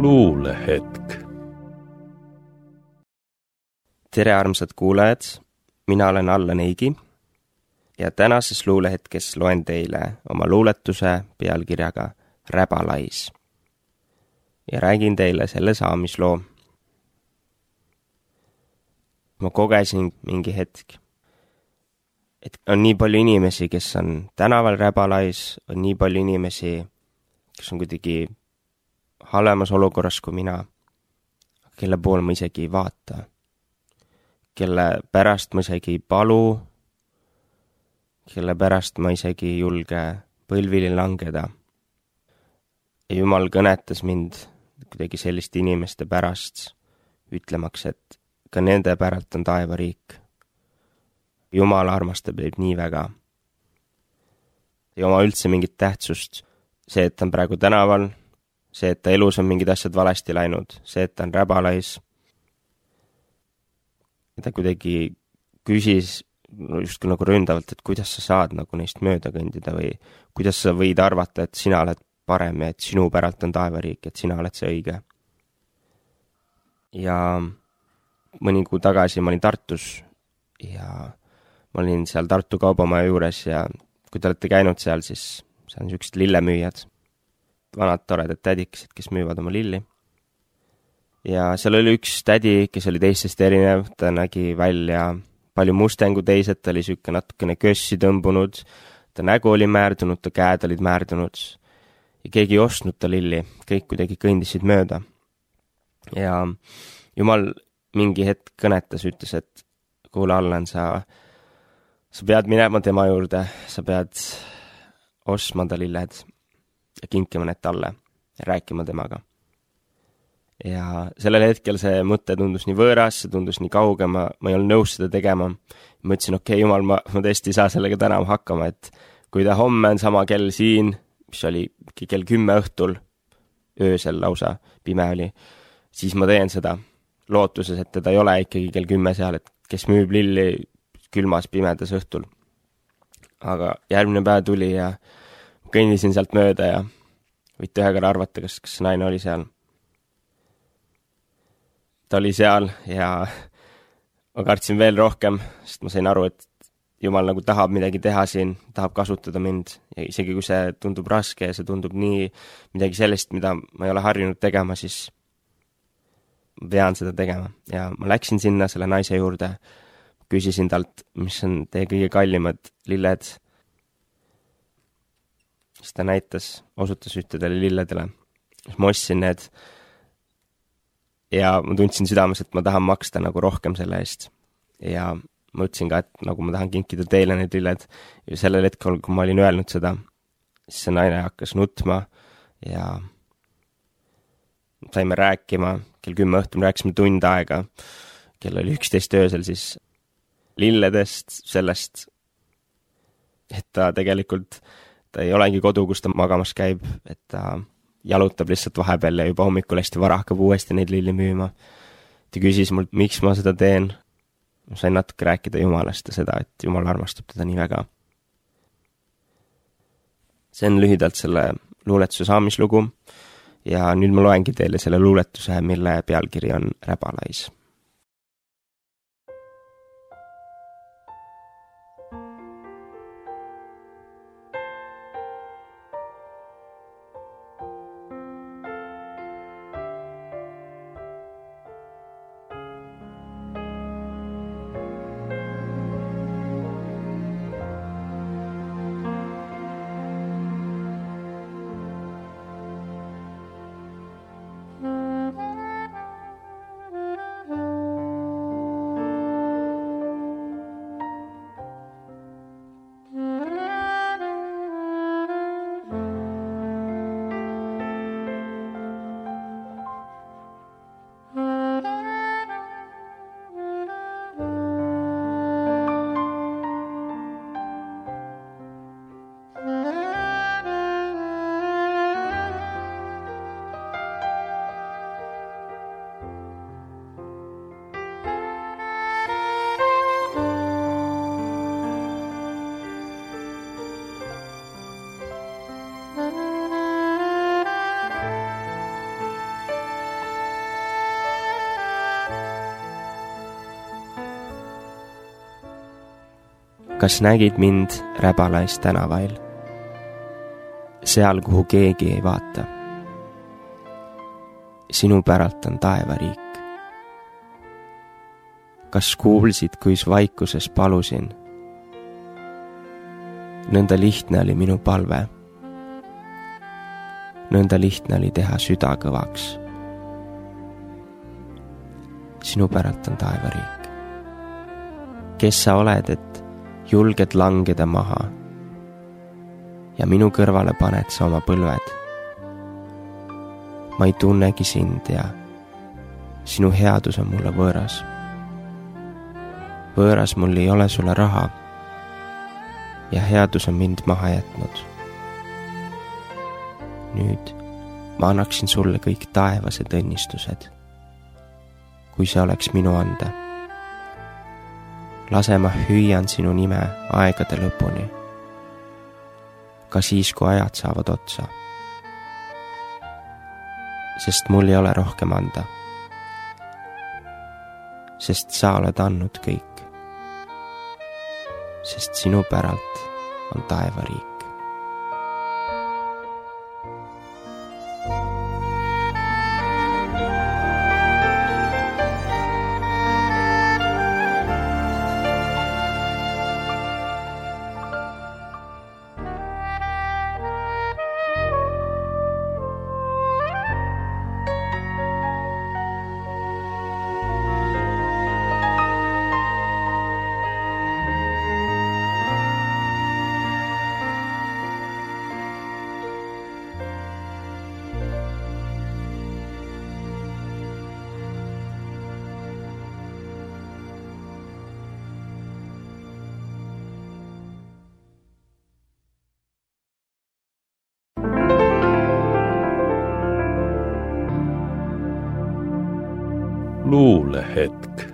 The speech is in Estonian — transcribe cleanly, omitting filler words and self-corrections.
luulehetk. Tere armsad kuulajad, mina olen Allan Eigi ja tänases luulehetkes loen teile oma luuletuse pealkirjaga Räbalais ja räägin teile selle saamisloo. Ma kogesin mingi hetk, et on nii palju inimesi, kes on tänaval Räbalais, on nii palju inimesi, kes on kuidagi halvemas olukorras kui mina, kelle pool ma isegi ei vaata, kelle pärast ma isegi ei palu, kelle pärast ma isegi ei julge põlvili langeda. Ja Jumal kõnetas mind kuidagi selliste inimeste pärast, ütlemaks, et ka nende päralt on taevariik. Jumal armastab neid nii väga. Ei oma üldse mingit tähtsust. See, et ta on praegu tänaval, see, et ta elus on mingid asjad valesti läinud, see, et ta on Räbalais. Ja ta kuidagi küsis just nagu ründavalt, et kuidas sa saad nagu neist mööda kõndida või kuidas sa võid arvata, et sina oled parem ja et sinu päralt on taevariik, et sina oled see õige. Ja mõni kuu tagasi ma olin Tartus ja ma olin seal Tartu kaubamaja juures ja kui te olete käinud seal, siis see on niisugused lillemüüjad, vanad toredad tädikesed, kes müüvad oma lilli. Ja seal oli üks tädi, kes oli teistest erinev, ta nägi välja palju mustem kui teised, ta oli siuke natukene kössi tõmbunud, ta nägu oli määrdunud, ta käed olid määrdunud ja keegi ei ostnud ta lilli, kõik kuidagi kõndisid mööda. Ja Jumal mingi hetk kõnetas, ütles, et kuule Allan, sa pead minema tema juurde, sa pead ostma ta lilled ja kinkima need talle ja rääkima temaga. Ja sellel hetkel see mõte tundus nii võõras, see tundus nii kauge, ma ei olnud nõus seda tegema. Ma ütlesin, okei, Jumal, ma tõesti ei saa sellega täna hakkama, et kui ta homme on sama kell siin, mis oli kell 10 õhtul, öösel lausa, pime oli, siis ma teen seda lootuses, et teda ei ole ikkagi kell 10 seal, et kes müüb lilli külmas pimedas õhtul. Aga järgmine päev tuli ja kõndisin sealt mööda ja võite ühe korra arvata, kas see naine oli seal. Ta oli seal ja ma kartsin veel rohkem, sest ma sain aru, et Jumal nagu tahab midagi teha siin, tahab kasutada mind ja isegi kui see tundub raske ja see tundub nii midagi sellist, mida ma ei ole harjunud tegema, siis ma pean seda tegema. Ja ma läksin sinna selle naise juurde, küsisin talt, mis on teie kõige kallimad lilled. Siis ta näitas, osutas ühtedele lilledele. Siis ma ostsin need ja ma tundsin südames, et ma tahan maksta nagu rohkem selle eest. Ja ma ütlesin ka, et nagu ma tahan kinkida teile need lilled. Ja sellel hetkel, kui ma olin öelnud seda, siis see naine hakkas nutma ja saime rääkima. Kell 10 õhtul rääkisime tund aega. Kell oli 11 öösel siis lilledest, sellest, et ta tegelikult, ta ei olegi kodu, kus ta magamas käib, et ta jalutab lihtsalt vahepeal ja juba hommikul hästi vara hakkab uuesti neid lilli müüma. Ta küsis mult, miks ma seda teen. Ma sain natuke rääkida Jumalast ja seda, et Jumal armastab teda nii väga. See on lühidalt selle luuletuse saamislugu ja nüüd ma loengi teile selle luuletuse, mille pealkiri on Räbalais. kas nägid mind Räbalais tänavail, seal, kuhu keegi ei vaata? Sinu päralt on taevariik. Kas kuulsid, kuis vaikuses palusin? Nõnda lihtne oli minu palve. Nõnda lihtne oli teha süda kõvaks. Sinu päralt on taevariik. Kes sa oled, et julged langeda maha ja minu kõrvale paned sa oma põlved? Ma ei tunnegi sind ja sinu headus on mulle võõras. Võõras mul ei ole sulle raha ja headus on mind maha jätnud. Nüüd ma annaksin sulle kõik taevased õnnistused, kui see oleks minu anda. Lase ma hüüan sinu nime aegade lõpuni, ka siis, kui ajad saavad otsa. Sest mul ei ole rohkem anda, sest sa oled andnud kõik, sest sinu päralt on taevariik. Luulehetk.